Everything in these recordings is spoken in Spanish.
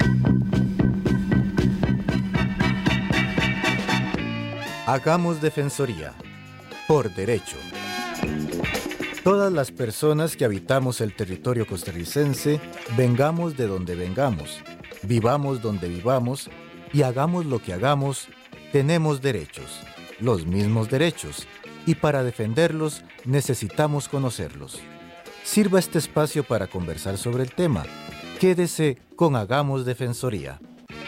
Hagamos Defensoría, por derecho. Todas las personas que habitamos el territorio costarricense, vengamos de donde vengamos, vivamos donde vivamos y hagamos lo que hagamos, tenemos derechos, los mismos derechos, y para defenderlos necesitamos conocerlos. Sirva este espacio para conversar sobre el tema. Quédese con Hagamos Defensoría.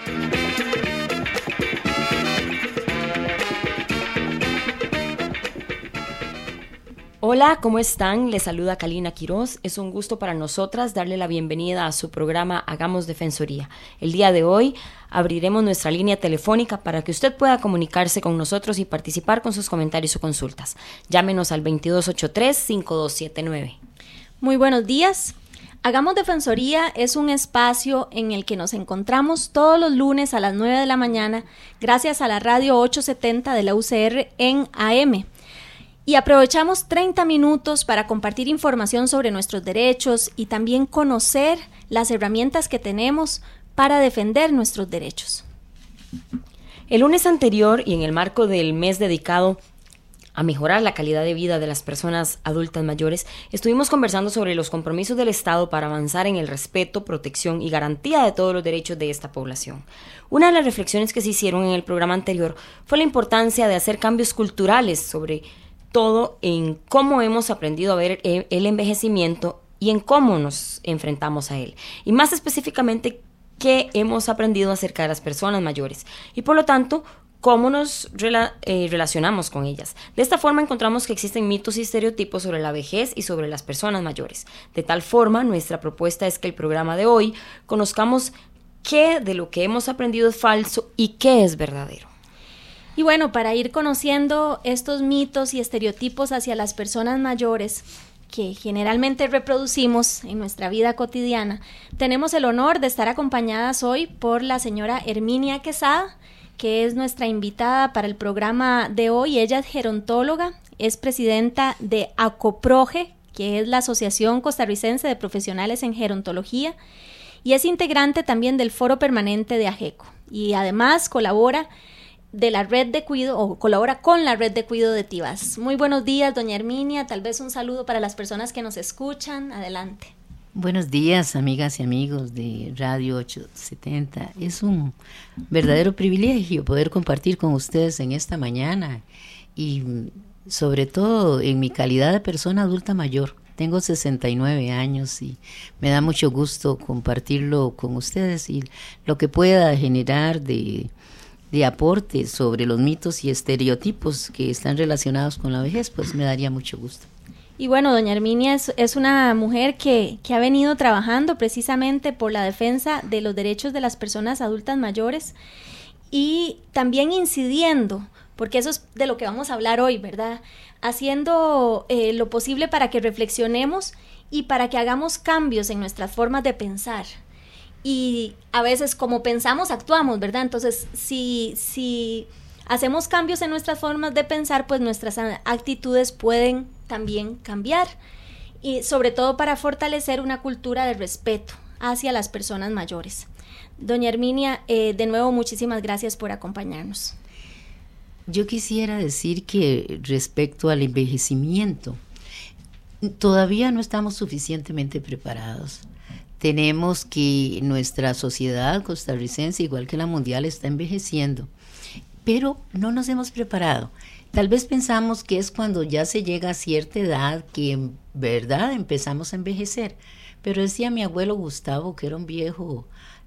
Hola, ¿cómo están? Les saluda Kalina Quiroz. Es un gusto para nosotras darle la bienvenida a su programa Hagamos Defensoría. El día de hoy abriremos nuestra línea telefónica para que usted pueda comunicarse con nosotros y participar con sus comentarios o consultas. Llámenos al 2283-5279. Muy buenos días. Hagamos Defensoría es un espacio en el que nos encontramos todos los lunes a las 9 de la mañana gracias a la radio 870 de la UCR en AM. Y aprovechamos 30 minutos para compartir información sobre nuestros derechos y también conocer las herramientas que tenemos para defender nuestros derechos. El lunes anterior y en el marco del mes dedicado a mejorar la calidad de vida de las personas adultas mayores, estuvimos conversando sobre los compromisos del Estado para avanzar en el respeto, protección y garantía de todos los derechos de esta población. Una de las reflexiones que se hicieron en el programa anterior fue la importancia de hacer cambios culturales sobre todo en cómo hemos aprendido a ver el envejecimiento y en cómo nos enfrentamos a él. Y más específicamente, qué hemos aprendido acerca de las personas mayores. Y por lo tanto, cómo nos relacionamos con ellas. De esta forma encontramos que existen mitos y estereotipos sobre la vejez y sobre las personas mayores. De tal forma, nuestra propuesta es que el programa de hoy conozcamos qué de lo que hemos aprendido es falso y qué es verdadero. Y bueno, para ir conociendo estos mitos y estereotipos hacia las personas mayores que generalmente reproducimos en nuestra vida cotidiana, tenemos el honor de estar acompañadas hoy por la señora Herminia Quesada, que es nuestra invitada para el programa de hoy. Ella es gerontóloga, es presidenta de ACOPROGE, que es la Asociación Costarricense de Profesionales en Gerontología, y es integrante también del Foro Permanente de AGECO, y además colabora con la red de cuidado de Tibás. Muy buenos días, doña Herminia. Tal vez un saludo para las personas que nos escuchan. Adelante. Buenos días, amigas y amigos de Radio 870. Es un verdadero privilegio poder compartir con ustedes en esta mañana y sobre todo en mi calidad de persona adulta mayor. Tengo 69 años y me da mucho gusto compartirlo con ustedes y lo que pueda generar de aporte sobre los mitos y estereotipos que están relacionados con la vejez, pues me daría mucho gusto. Y bueno, doña Herminia es una mujer que ha venido trabajando precisamente por la defensa de los derechos de las personas adultas mayores y también incidiendo, porque eso es de lo que vamos a hablar hoy, ¿verdad? Haciendo lo posible para que reflexionemos y para que hagamos cambios en nuestras formas de pensar. Y a veces como pensamos, actuamos, ¿verdad? Entonces, si hacemos cambios en nuestras formas de pensar, pues nuestras actitudes pueden también cambiar. Y sobre todo para fortalecer una cultura de respeto hacia las personas mayores. Doña Herminia, de nuevo, muchísimas gracias por acompañarnos. Yo quisiera decir que respecto al envejecimiento, todavía no estamos suficientemente preparados. Tenemos que nuestra sociedad costarricense, igual que la mundial, está envejeciendo, pero no nos hemos preparado. Tal vez pensamos que es cuando ya se llega a cierta edad que en verdad empezamos a envejecer, pero decía mi abuelo Gustavo, que era un viejo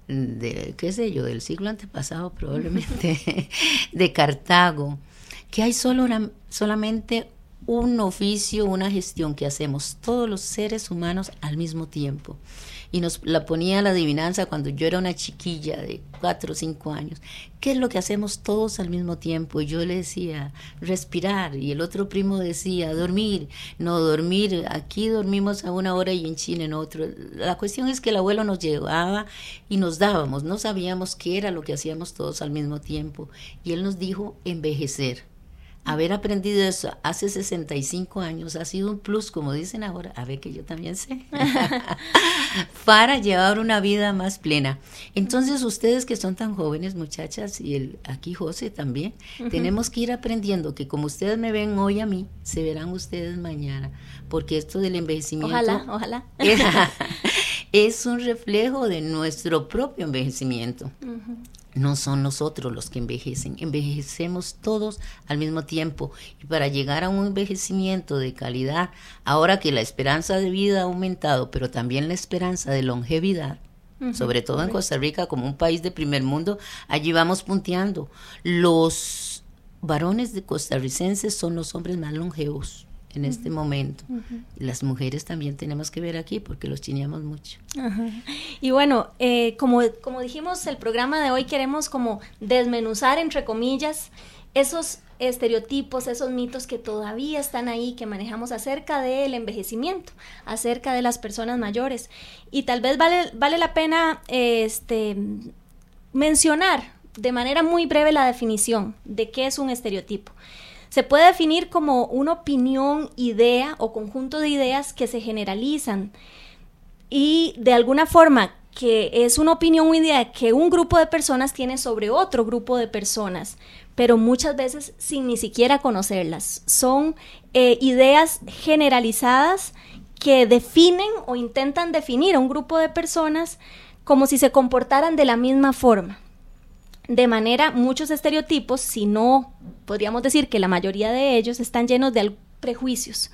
del siglo antepasado probablemente, de Cartago, que hay solamente un oficio, una gestión que hacemos todos los seres humanos al mismo tiempo. Y nos la ponía la adivinanza cuando yo era una chiquilla de 4 o 5 años. ¿Qué es lo que hacemos todos al mismo tiempo? Y yo le decía, respirar. Y el otro primo decía, dormir. No, dormir. Aquí dormimos a una hora y en China en otro. La cuestión es que el abuelo nos llevaba y nos dábamos. No sabíamos qué era lo que hacíamos todos al mismo tiempo. Y él nos dijo, envejecer. Haber aprendido eso hace 65 años ha sido un plus, como dicen ahora, a ver que yo también sé, para llevar una vida más plena. Entonces, ustedes que son tan jóvenes, muchachas, y aquí José también, tenemos que ir aprendiendo que como ustedes me ven hoy a mí, se verán ustedes mañana, porque esto del envejecimiento... Ojalá. Es un reflejo de nuestro propio envejecimiento. No son nosotros los que envejecen, envejecemos todos al mismo tiempo. Y para llegar a un envejecimiento de calidad, ahora que la esperanza de vida ha aumentado, pero también la esperanza de longevidad, sobre todo en Costa Rica, como un país de primer mundo, allí vamos punteando. Los varones de costarricenses son los hombres más longevos en este momento. Las mujeres también tenemos que ver aquí porque los chineamos mucho. Y bueno, como dijimos, el programa de hoy queremos como desmenuzar, entre comillas, esos estereotipos, esos mitos que todavía están ahí, que manejamos acerca del envejecimiento, acerca de las personas mayores. Y tal vez vale la pena mencionar de manera muy breve la definición de qué es un estereotipo. Se puede definir como una opinión, idea o conjunto de ideas que se generalizan y de alguna forma que es una opinión o idea que un grupo de personas tiene sobre otro grupo de personas, pero muchas veces sin ni siquiera conocerlas. Son ideas generalizadas que definen o intentan definir a un grupo de personas como si se comportaran de la misma forma. De manera, muchos estereotipos, si no, podríamos decir que la mayoría de ellos están llenos de prejuicios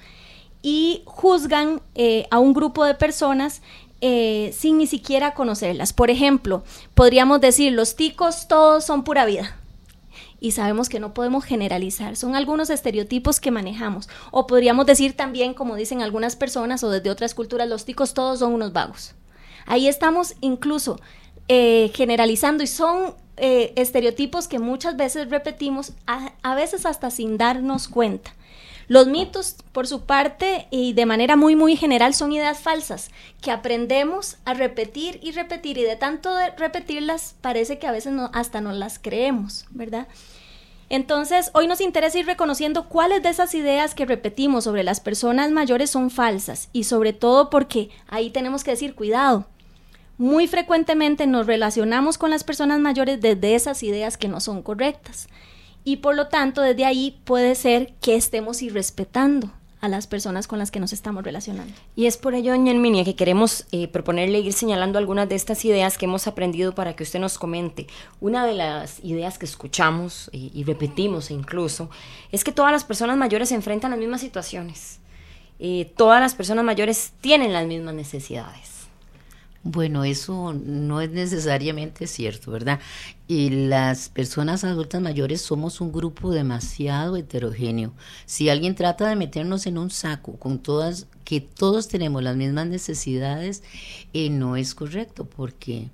y juzgan a un grupo de personas sin ni siquiera conocerlas. Por ejemplo, podríamos decir, los ticos todos son pura vida. Y sabemos que no podemos generalizar, son algunos estereotipos que manejamos. O podríamos decir también, como dicen algunas personas o desde otras culturas, los ticos todos son unos vagos. Ahí estamos incluso generalizando y son estereotipos que muchas veces repetimos, a veces hasta sin darnos cuenta. Los mitos, por su parte, y de manera muy, muy general, son ideas falsas que aprendemos a repetir y repetir, y de tanto de repetirlas, parece que a veces hasta no las creemos, ¿verdad? Entonces, hoy nos interesa ir reconociendo cuáles de esas ideas que repetimos sobre las personas mayores son falsas, y sobre todo porque ahí tenemos que decir, cuidado. Muy frecuentemente nos relacionamos con las personas mayores desde esas ideas que no son correctas. Y por lo tanto, desde ahí puede ser que estemos irrespetando a las personas con las que nos estamos relacionando. Y es por ello, doña Herminia, que queremos proponerle ir señalando algunas de estas ideas que hemos aprendido para que usted nos comente. Una de las ideas que escuchamos y repetimos incluso es que todas las personas mayores se enfrentan a las mismas situaciones. Todas las personas mayores tienen las mismas necesidades. Bueno, eso no es necesariamente cierto, ¿verdad? Y las personas adultas mayores somos un grupo demasiado heterogéneo. Si alguien trata de meternos en un saco con que todos tenemos las mismas necesidades, no es correcto, porque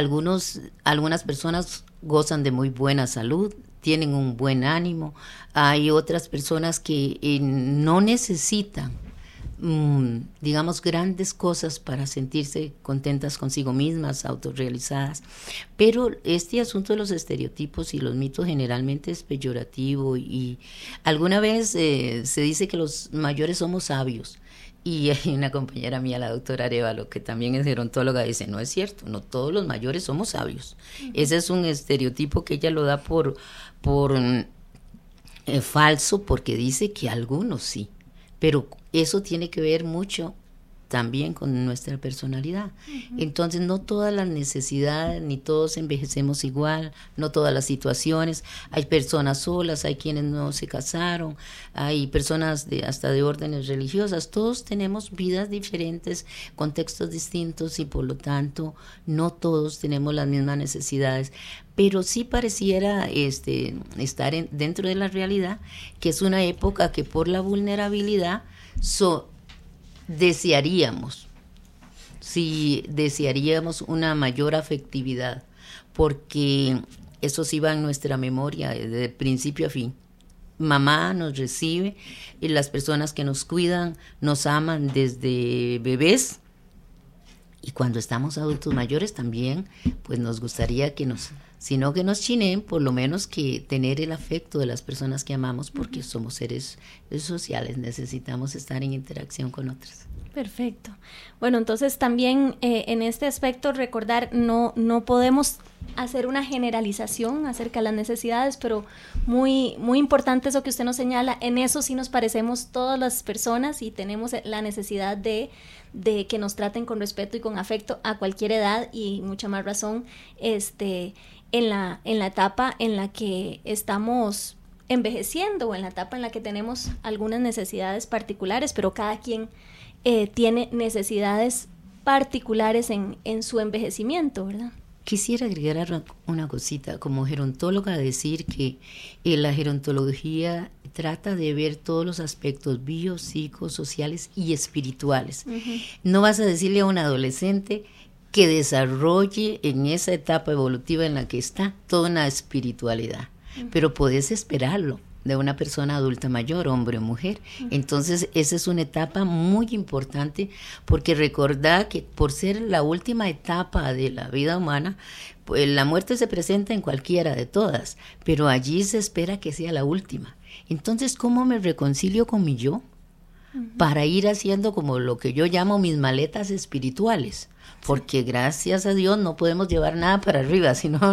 algunas personas gozan de muy buena salud, tienen un buen ánimo. Hay otras personas que no necesitan digamos, grandes cosas para sentirse contentas consigo mismas, autorrealizadas. Pero este asunto de los estereotipos y los mitos generalmente es peyorativo, y alguna vez se dice que los mayores somos sabios. Y hay una compañera mía, la doctora Arevalo, que también es gerontóloga, dice, no es cierto, no todos los mayores somos sabios. Ese es un estereotipo que ella lo da por falso, porque dice que algunos sí. Pero eso tiene que ver mucho también con nuestra personalidad. Entonces, no todas las necesidades, ni todos envejecemos igual, no todas las situaciones. Hay personas solas, hay quienes no se casaron, hay personas hasta de órdenes religiosas. Todos tenemos vidas diferentes, contextos distintos, y por lo tanto, no todos tenemos las mismas necesidades. Pero sí pareciera estar dentro de la realidad, que es una época que por la vulnerabilidad desearíamos una mayor afectividad, porque eso sí va en nuestra memoria de principio a fin. Mamá nos recibe, y las personas que nos cuidan nos aman desde bebés, Y cuando estamos adultos mayores también, pues nos gustaría que si no que nos chineen, por lo menos que tener el afecto de las personas que amamos, porque somos seres sociales, necesitamos estar en interacción con otras. Perfecto. Bueno, entonces también en este aspecto recordar, no podemos hacer una generalización acerca de las necesidades, pero muy, muy importante eso que usted nos señala. En eso sí nos parecemos todas las personas y tenemos la necesidad de que nos traten con respeto y con afecto a cualquier edad, y mucha más razón en la etapa en la que estamos envejeciendo o en la etapa en la que tenemos algunas necesidades particulares, pero cada quien tiene necesidades particulares en su envejecimiento, ¿verdad? Quisiera agregar una cosita, como gerontóloga, decir que la gerontología trata de ver todos los aspectos biopsicosociales y espirituales. Uh-huh. No vas a decirle a un adolescente que desarrolle en esa etapa evolutiva en la que está toda una espiritualidad, uh-huh, pero podés esperarlo de una persona adulta mayor, hombre o mujer. Uh-huh. Entonces esa es una etapa muy importante, porque recordá que por ser la última etapa de la vida humana, pues la muerte se presenta en cualquiera de todas, pero allí se espera que sea la última. Entonces, ¿cómo me reconcilio con mi yo? Uh-huh. Para ir haciendo como lo que yo llamo mis maletas espirituales, porque gracias a Dios no podemos llevar nada para arriba, si no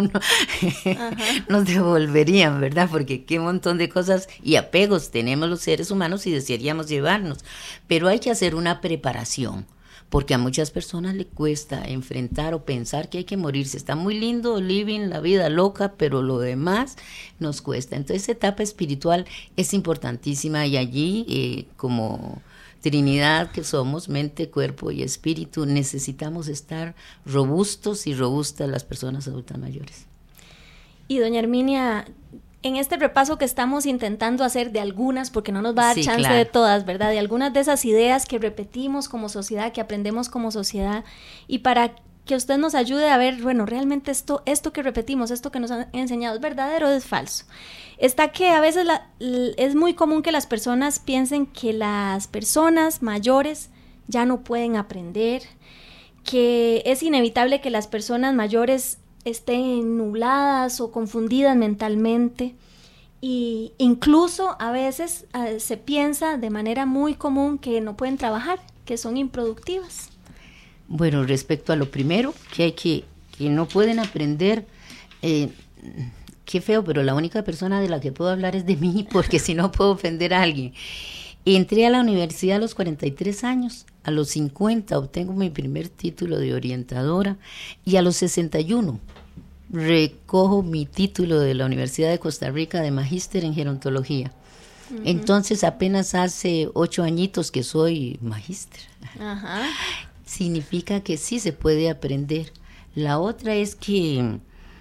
nos devolverían, ¿verdad? Porque qué montón de cosas y apegos tenemos los seres humanos y desearíamos llevarnos, pero hay que hacer una preparación, porque a muchas personas le cuesta enfrentar o pensar que hay que morirse. Está muy lindo living la vida loca, pero lo demás nos cuesta. Entonces esa etapa espiritual es importantísima, y allí como Trinidad que somos, mente, cuerpo y espíritu, necesitamos estar robustos y robustas las personas adultas mayores. Y doña Herminia, en este repaso que estamos intentando hacer de algunas, porque no nos va a dar chance de todas, ¿verdad? De algunas de esas ideas que repetimos como sociedad, que aprendemos como sociedad, y para que usted nos ayude a ver, bueno, realmente esto que repetimos, esto que nos han enseñado, ¿es verdadero o es falso? Está que a veces es muy común que las personas piensen que las personas mayores ya no pueden aprender, que es inevitable que las personas mayores estén nubladas o confundidas mentalmente, y incluso a veces se piensa de manera muy común que no pueden trabajar, que son improductivas. Bueno, respecto a lo primero, que no pueden aprender, qué feo, pero la única persona de la que puedo hablar es de mí, porque si no puedo ofender a alguien. Entré a la universidad a los 43 años, a los 50 obtengo mi primer título de orientadora, y a los 61 recojo mi título de la Universidad de Costa Rica de magíster en gerontología. Uh-huh. Entonces apenas hace 8 añitos que soy magíster. Ajá. Significa que sí se puede aprender. La otra es que...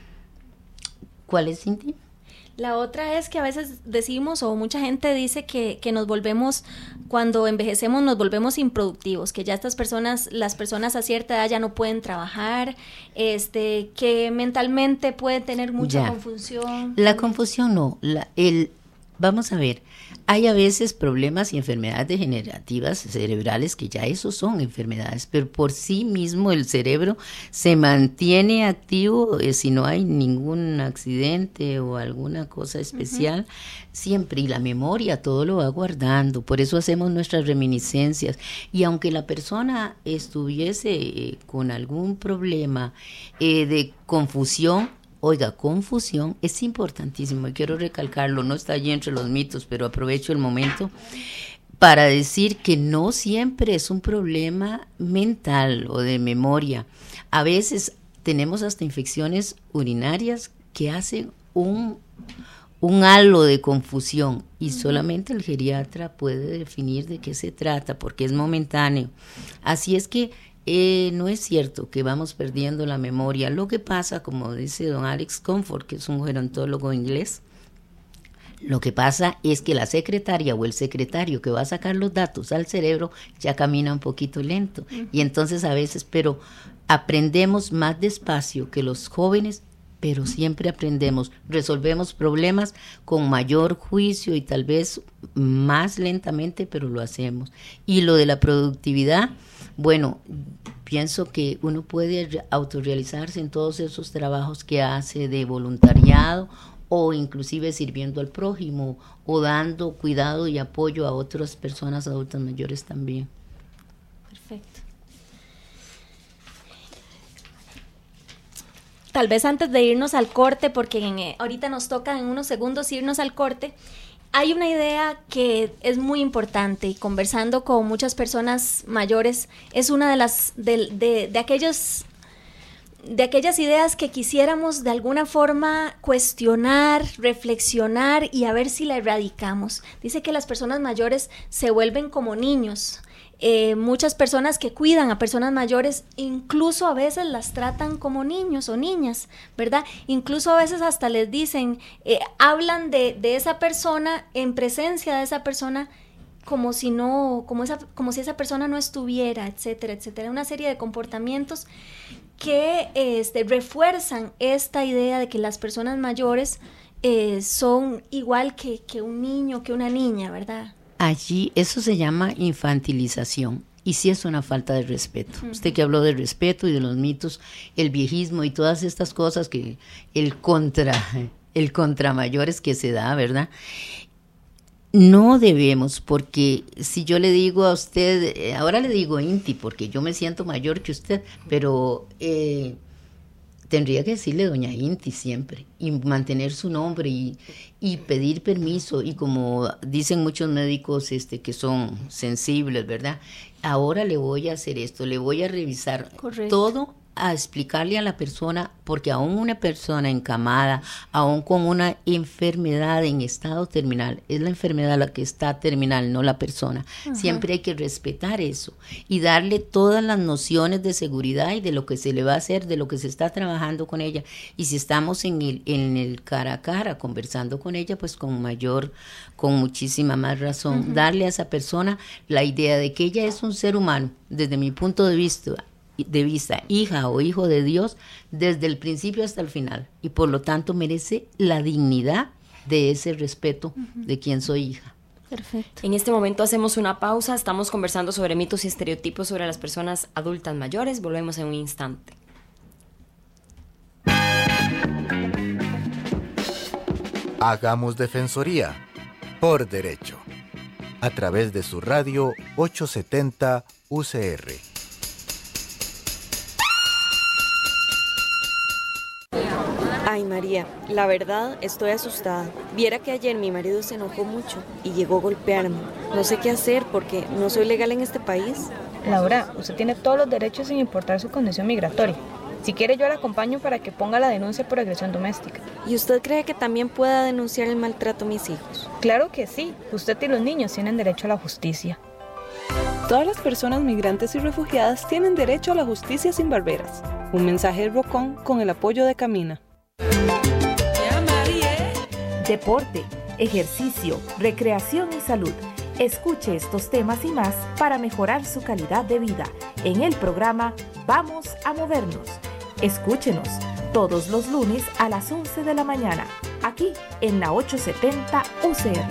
¿Cuál es, Cindy? La otra es que a veces decimos, o mucha gente dice que nos volvemos, cuando envejecemos nos volvemos improductivos, que ya las personas a cierta edad ya no pueden trabajar, que mentalmente pueden tener mucha confusión. La confusión no, vamos a ver, hay a veces problemas y enfermedades degenerativas cerebrales que ya esos son enfermedades, pero por sí mismo el cerebro se mantiene activo si no hay ningún accidente o alguna cosa especial, uh-huh, siempre, y la memoria todo lo va guardando, por eso hacemos nuestras reminiscencias, y aunque la persona estuviese con algún problema de confusión, oiga, confusión es importantísimo, y quiero recalcarlo, no está allí entre los mitos, pero aprovecho el momento para decir que no siempre es un problema mental o de memoria. A veces tenemos hasta infecciones urinarias que hacen un halo de confusión, y solamente el geriatra puede definir de qué se trata, porque es momentáneo. Así es que no es cierto que vamos perdiendo la memoria. Lo que pasa, como dice don Alex Comfort, que es un gerontólogo inglés, lo que pasa es que la secretaria o el secretario que va a sacar los datos al cerebro ya camina un poquito lento, uh-huh, y entonces a veces, pero aprendemos más despacio que los jóvenes, pero siempre aprendemos, resolvemos problemas con mayor juicio y tal vez más lentamente, pero lo hacemos. Y lo de la productividad, bueno, pienso que uno puede autorrealizarse en todos esos trabajos que hace de voluntariado o inclusive sirviendo al prójimo o dando cuidado y apoyo a otras personas adultas mayores también. Perfecto. Tal vez antes de irnos al corte, porque ahorita nos toca en unos segundos irnos al corte, hay una idea que es muy importante y conversando con muchas personas mayores es una de las de aquellas ideas que quisiéramos de alguna forma cuestionar, reflexionar y a ver si la erradicamos. Dice que las personas mayores se vuelven como niños. Muchas personas que cuidan a personas mayores incluso a veces las tratan como niños o niñas, ¿verdad? Incluso a veces hasta les dicen, hablan de esa persona en presencia de esa persona como si esa persona no estuviera, etcétera, etcétera. Una serie de comportamientos que refuerzan esta idea de que las personas mayores son igual que un niño, que una niña, ¿verdad? Allí eso se llama infantilización y sí es una falta de respeto. Usted que habló de respeto y de los mitos, el viejismo y todas estas cosas que el contra mayores que se da, ¿verdad? No debemos, porque si yo le digo a usted, ahora le digo Inti porque yo me siento mayor que usted, pero tendría que decirle doña Inti siempre y mantener su nombre y pedir permiso y como dicen muchos médicos que son sensibles, ¿verdad? Ahora le voy a hacer esto, le voy a revisar todo, a explicarle a la persona, porque aún una persona encamada, aún con una enfermedad en estado terminal, es la enfermedad la que está terminal, no la persona. Uh-huh. Siempre hay que respetar eso y darle todas las nociones de seguridad y de lo que se le va a hacer, de lo que se está trabajando con ella. Y si estamos en el cara a cara conversando con ella, pues con muchísima más razón, uh-huh, darle a esa persona la idea de que ella es un ser humano, desde mi punto de vista, hija o hijo de Dios desde el principio hasta el final y por lo tanto merece la dignidad de ese respeto, uh-huh, de quien soy hija. Perfecto. En este momento hacemos una pausa, estamos conversando sobre mitos y estereotipos sobre las personas adultas mayores, volvemos en un instante. Hagamos Defensoría por derecho a través de su radio 870 UCR. Ay, María, la verdad estoy asustada. Viera que ayer mi marido se enojó mucho y llegó a golpearme. No sé qué hacer porque no soy legal en este país. Laura, usted tiene todos los derechos sin importar su condición migratoria. Si quiere yo la acompaño para que ponga la denuncia por agresión doméstica. ¿Y usted cree que también pueda denunciar el maltrato a mis hijos? Claro que sí. Usted y los niños tienen derecho a la justicia. Todas las personas migrantes y refugiadas tienen derecho a la justicia sin barreras. Un mensaje de ROCON con el apoyo de Camina. Deporte, ejercicio, recreación y salud. Escuche estos temas y más para mejorar su calidad de vida en el programa Vamos a Movernos. Escúchenos todos los lunes a las 11 de la mañana, aquí en la 870 UCR.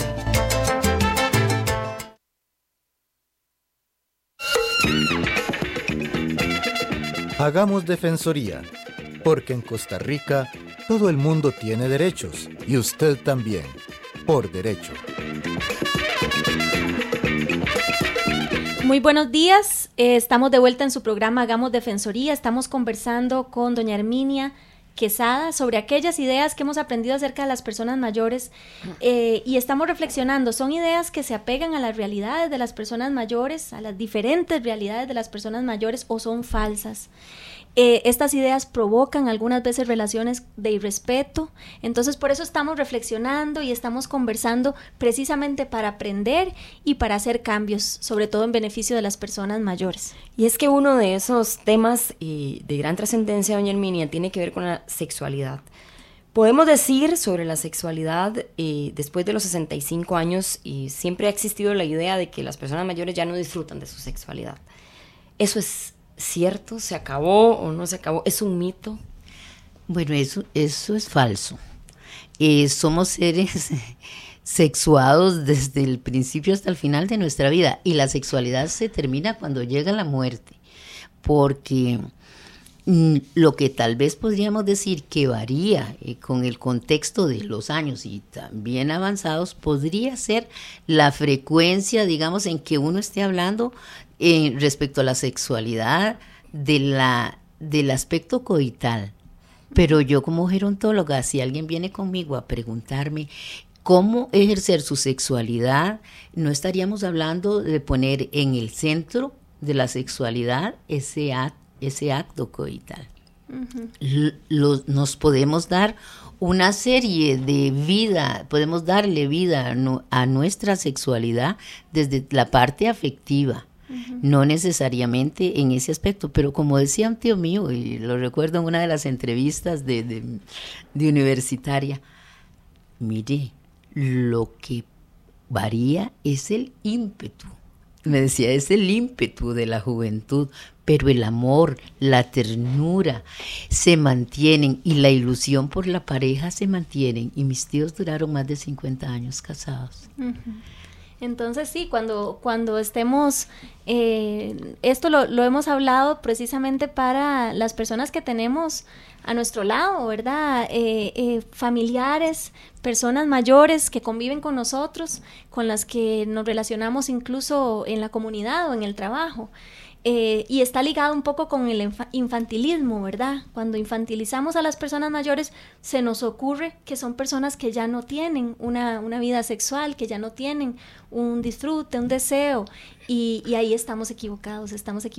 Hagamos Defensoría, porque en Costa Rica todo el mundo tiene derechos y usted también, por derecho. Muy buenos días, estamos de vuelta en su programa Hagamos Defensoría, estamos conversando con doña Herminia Quesada sobre aquellas ideas que hemos aprendido acerca de las personas mayores y estamos reflexionando, son ideas que se apegan a las realidades de las personas mayores, a las diferentes realidades de las personas mayores o son falsas. Estas ideas provocan algunas veces relaciones de irrespeto, entonces por eso estamos reflexionando y estamos conversando precisamente para aprender y para hacer cambios, sobre todo en beneficio de las personas mayores. Y es que uno de esos temas de gran trascendencia, doña Herminia, tiene que ver con la sexualidad. Podemos decir sobre la sexualidad, después de los 65 años, y siempre ha existido la idea de que las personas mayores ya no disfrutan de su sexualidad. ¿Eso es cierto? ¿Se acabó o no se acabó? ¿Es un mito? Bueno, eso es falso. Somos seres sexuados desde el principio hasta el final de nuestra vida, y la sexualidad se termina cuando llega la muerte, porque lo que tal vez podríamos decir que varía con el contexto de los años y también avanzados, podría ser la frecuencia, digamos, en que uno esté hablando respecto a la sexualidad del aspecto coital. Pero yo, como gerontóloga, si alguien viene conmigo a preguntarme cómo ejercer su sexualidad, no estaríamos hablando de poner en el centro de la sexualidad ese acto coital. Uh-huh. Nos podemos dar una serie de vida, podemos darle vida a nuestra sexualidad desde la parte afectiva. Uh-huh. No necesariamente en ese aspecto, pero como decía un tío mío, y lo recuerdo en una de las entrevistas de universitaria, mire, lo que varía es el ímpetu. Me decía, es el ímpetu de la juventud, pero el amor, la ternura se mantienen y la ilusión por la pareja se mantienen. Y mis tíos duraron más de 50 años casados. Uh-huh. Entonces sí, cuando estemos, esto lo hemos hablado precisamente para las personas que tenemos a nuestro lado, ¿verdad? Familiares, personas mayores que conviven con nosotros, con las que nos relacionamos incluso en la comunidad o en el trabajo. Y está ligado un poco con el infantilismo, ¿verdad? Cuando infantilizamos a las personas mayores, se nos ocurre que son personas que ya no tienen una vida sexual, que ya no tienen un disfrute, un deseo, y ahí estamos equivocadas.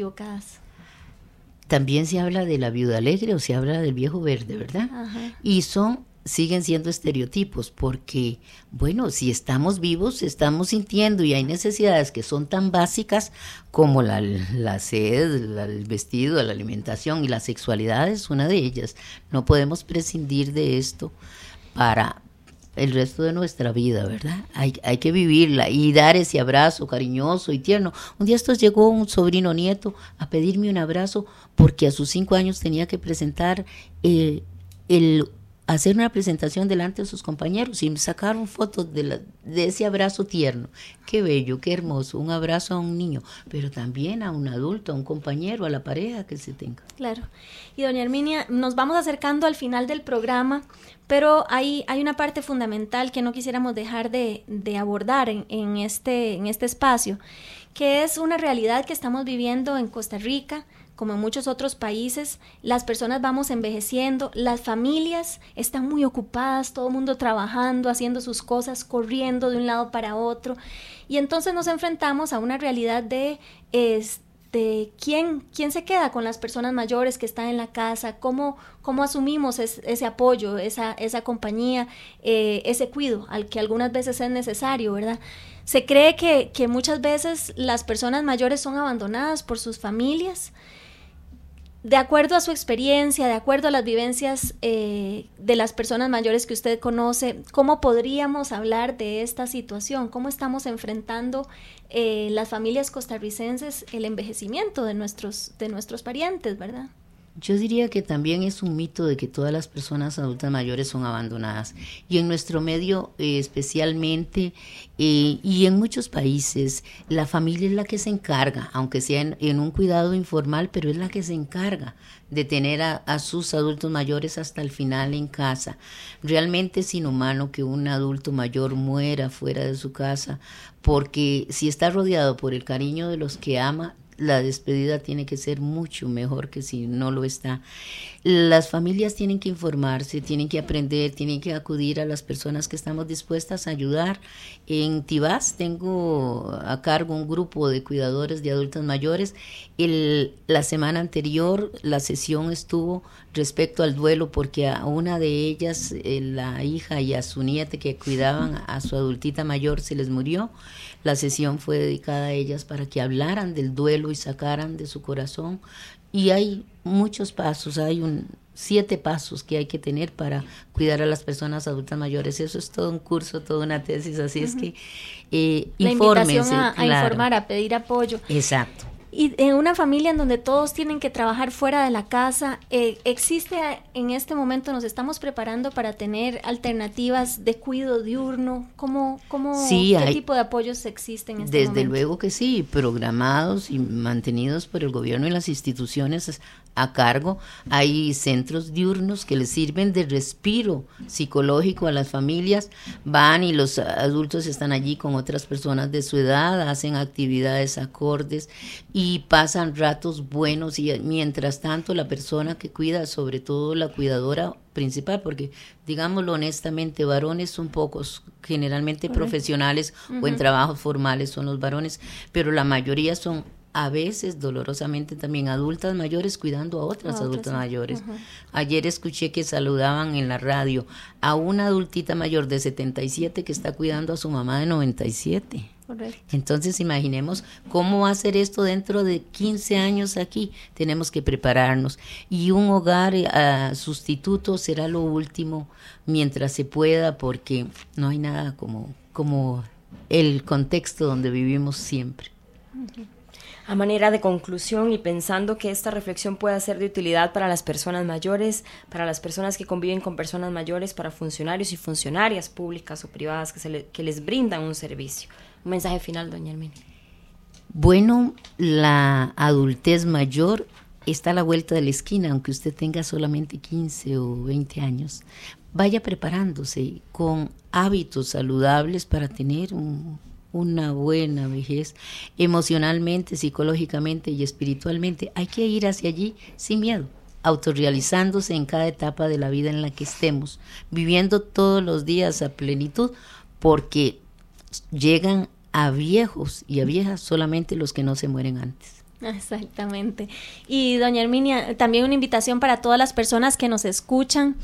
También se habla de la viuda alegre o se habla del viejo verde, ¿verdad? Ajá. Y siguen siendo estereotipos, porque, bueno, si estamos vivos, estamos sintiendo, y hay necesidades que son tan básicas como la sed, el vestido, la alimentación, y la sexualidad es una de ellas. No podemos prescindir de esto para el resto de nuestra vida, ¿verdad? Hay que vivirla y dar ese abrazo cariñoso y tierno. Un día llegó un sobrino nieto a pedirme un abrazo porque a sus 5 años tenía que presentar hacer una presentación delante de sus compañeros, y me sacaron fotos de ese abrazo tierno. Qué bello, qué hermoso, un abrazo a un niño, pero también a un adulto, a un compañero, a la pareja que se tenga. Claro. Y doña Herminia, nos vamos acercando al final del programa, pero hay una parte fundamental que no quisiéramos dejar de abordar en este espacio, que es una realidad que estamos viviendo en Costa Rica. Como en muchos otros países, las personas vamos envejeciendo, las familias están muy ocupadas, todo el mundo trabajando, haciendo sus cosas, corriendo de un lado para otro, y entonces nos enfrentamos a una realidad de quién se queda con las personas mayores que están en la casa, cómo asumimos ese apoyo, esa compañía, ese cuidado al que algunas veces es necesario, ¿verdad? Se cree que muchas veces las personas mayores son abandonadas por sus familias. De acuerdo a su experiencia, de acuerdo a las vivencias de las personas mayores que usted conoce, ¿cómo podríamos hablar de esta situación? ¿Cómo estamos enfrentando las familias costarricenses el envejecimiento de nuestros parientes, verdad? Yo diría que también es un mito de que todas las personas adultas mayores son abandonadas, y en nuestro medio especialmente, y en muchos países, la familia es la que se encarga, aunque sea en un cuidado informal, pero es la que se encarga de tener a sus adultos mayores hasta el final en casa. Realmente es inhumano que un adulto mayor muera fuera de su casa, porque si está rodeado por el cariño de los que ama, la despedida tiene que ser mucho mejor que si no lo está. Las familias tienen que informarse, tienen que aprender, tienen que acudir a las personas que estamos dispuestas a ayudar. En Tibás tengo a cargo un grupo de cuidadores de adultos mayores. La semana anterior la sesión estuvo respecto al duelo, porque a una de ellas, la hija, y a su nieta que cuidaban a su adultita mayor, se les murió. La sesión fue dedicada a ellas para que hablaran del duelo y sacaran de su corazón. Y hay muchos pasos, hay 7 pasos que hay que tener para cuidar a las personas adultas mayores. Eso es todo un curso, toda una tesis, así es que la infórmense. invitación a informar, a pedir apoyo. Exacto. Y en una familia en donde todos tienen que trabajar fuera de la casa, ¿existe en este momento, nos estamos preparando para tener alternativas de cuidado diurno? Sí, ¿Qué tipo de apoyos existen en este momento? Desde luego que sí, programados y mantenidos por el gobierno y las instituciones a cargo. Hay centros diurnos que les sirven de respiro psicológico a las familias. Van y los adultos están allí con otras personas de su edad, hacen actividades acordes y pasan ratos buenos, y mientras tanto la persona que cuida, sobre todo la cuidadora principal, porque digámoslo honestamente, varones son pocos, generalmente profesionales o en trabajos formales son los varones, pero la mayoría son a veces dolorosamente también adultas mayores cuidando a otras adultas mayores. Ayer escuché que saludaban en la radio a una adultita mayor de 77 que está cuidando a su mamá de 97. Correcto. Entonces imaginemos cómo va a ser esto dentro de 15 años aquí. Tenemos que prepararnos, y un hogar sustituto será lo último mientras se pueda, porque no hay nada como el contexto donde vivimos siempre. A manera de conclusión, y pensando que esta reflexión pueda ser de utilidad para las personas mayores, para las personas que conviven con personas mayores, para funcionarios y funcionarias públicas o privadas que les brindan un servicio. Un mensaje final, doña Herminia. Bueno, la adultez mayor está a la vuelta de la esquina, aunque usted tenga solamente 15 o 20 años. Vaya preparándose con hábitos saludables para tener una buena vejez, emocionalmente, psicológicamente y espiritualmente. Hay que ir hacia allí sin miedo, autorrealizándose en cada etapa de la vida en la que estemos, viviendo todos los días a plenitud, porque llegan a viejos y a viejas solamente los que no se mueren antes. Exactamente. Y doña Herminia, también una invitación para todas las personas que nos escuchan,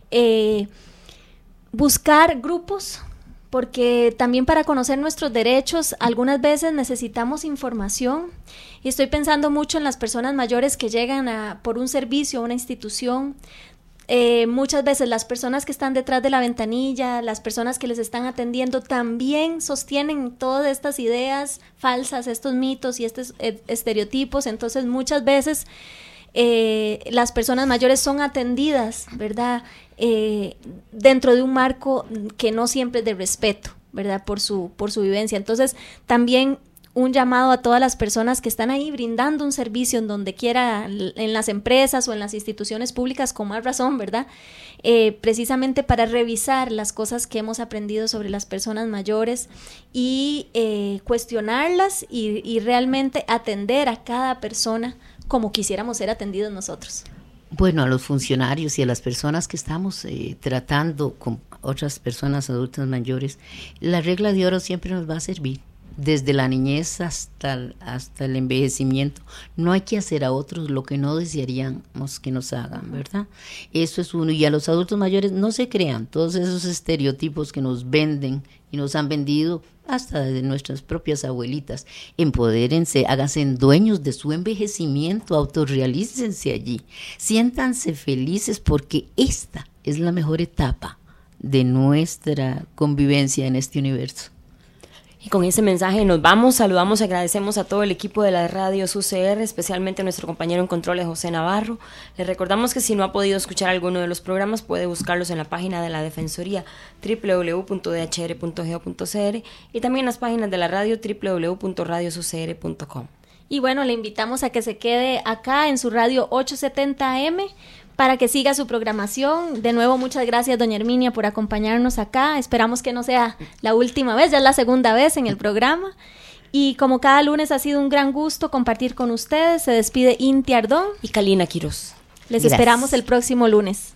buscar grupos, porque también para conocer nuestros derechos algunas veces necesitamos información, y estoy pensando mucho en las personas mayores que llegan por un servicio a una institución. Muchas veces las personas que están detrás de la ventanilla, las personas que les están atendiendo, también sostienen todas estas ideas falsas, estos mitos y estos estereotipos. Entonces muchas veces las personas mayores son atendidas, ¿verdad?, dentro de un marco que no siempre es de respeto, ¿verdad?, por su vivencia. Entonces también un llamado a todas las personas que están ahí brindando un servicio en donde quiera, en las empresas o en las instituciones públicas, con más razón, ¿verdad? Precisamente para revisar las cosas que hemos aprendido sobre las personas mayores y cuestionarlas y realmente atender a cada persona como quisiéramos ser atendidos nosotros. Bueno, a los funcionarios y a las personas que estamos tratando con otras personas adultas mayores, la regla de oro siempre nos va a servir. Desde la niñez hasta el envejecimiento, no hay que hacer a otros lo que no desearíamos que nos hagan, ¿verdad? Eso es uno. Y a los adultos mayores, no se crean todos esos estereotipos que nos venden y nos han vendido hasta de nuestras propias abuelitas. Empodérense, háganse dueños de su envejecimiento, autorrealícense allí, siéntanse felices, porque esta es la mejor etapa de nuestra convivencia en este universo. Y con ese mensaje nos vamos, saludamos y agradecemos a todo el equipo de las radios UCR, especialmente a nuestro compañero en controles José Navarro. Les recordamos que si no ha podido escuchar alguno de los programas, puede buscarlos en la página de la Defensoría, www.dhr.go.cr, y también en las páginas de la radio, www.radiosucr.com. Y bueno, le invitamos a que se quede acá en su radio 870 AM para que siga su programación. De nuevo, muchas gracias, doña Herminia, por acompañarnos acá. Esperamos que no sea la última vez, ya es la segunda vez en el programa. Y como cada lunes ha sido un gran gusto compartir con ustedes, se despide Inti Ardón y Kalina Quiroz. Les esperamos el próximo lunes.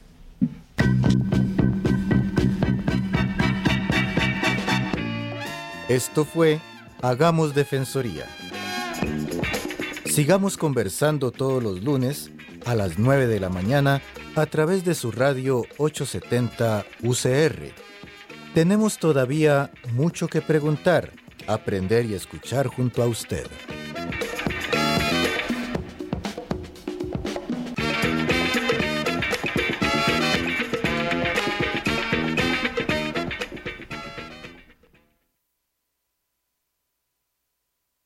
Esto fue Hagamos Defensoría. Sigamos conversando todos los lunes a las 9 de la mañana a través de su radio 870 UCR. Tenemos todavía mucho que preguntar, aprender y escuchar junto a usted.